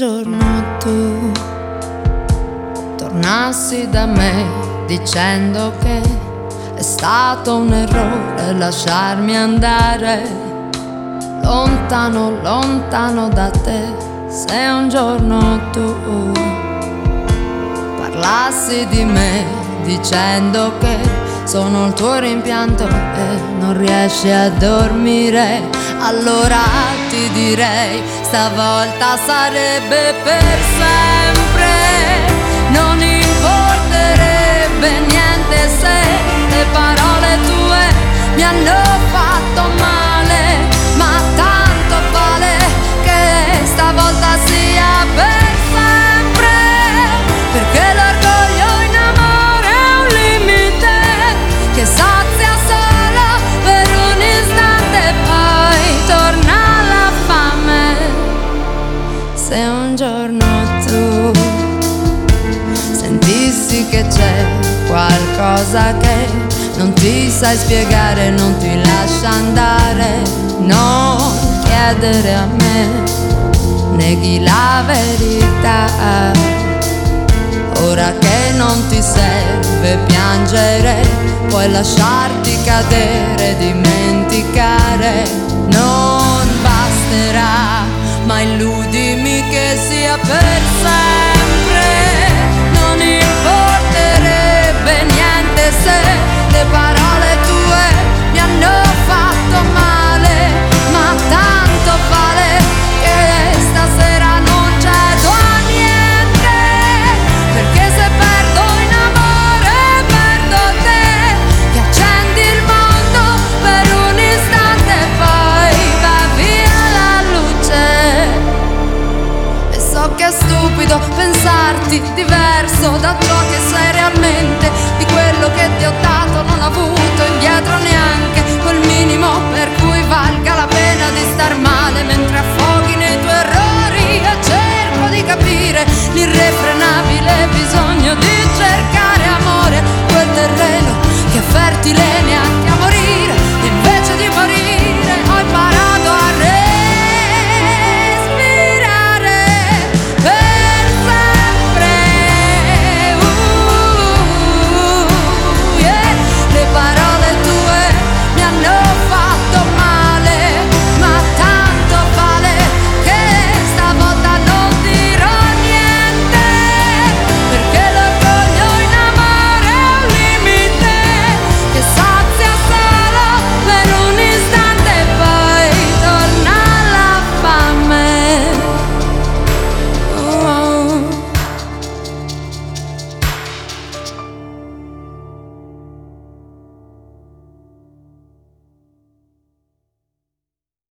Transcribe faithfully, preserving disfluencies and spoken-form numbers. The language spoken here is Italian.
giorno tu tornassi da me dicendo che è stato un errore lasciarmi andare lontano, lontano da te, se un giorno tu parlassi di me dicendo che sono il tuo rimpianto e non riesci a dormire, allora ti direi stavolta sarebbe per sempre, non importerebbe niente se le parole tue mi hanno fatto male, ma tanto vale che stavolta sia per sempre, perché l'orgoglio in amore è un limite che sazia solo per un istante e poi torna la fame. Se un giorno tu sentissi che c'è qualcosa che non ti sai spiegare, non ti lascia andare, non chiedere a me, neghi la verità. Ora che non ti serve piangere, puoi lasciarti cadere, dimenticare, non basterà, ma illudimi che sia per sempre, non importerebbe niente se le parole tue mi hanno fatto male, ma tanto vale che stasera non cedo a niente, perché se perdo in amore perdo te, che accendi il mondo per un istante e poi va via la luce. E so che è stupido pensarti diverso da ciò che sei realmente, di quello che ti ho dato non ho avuto indietro neanche quel minimo per cui valga la pena di star male mentre affoghi nei tuoi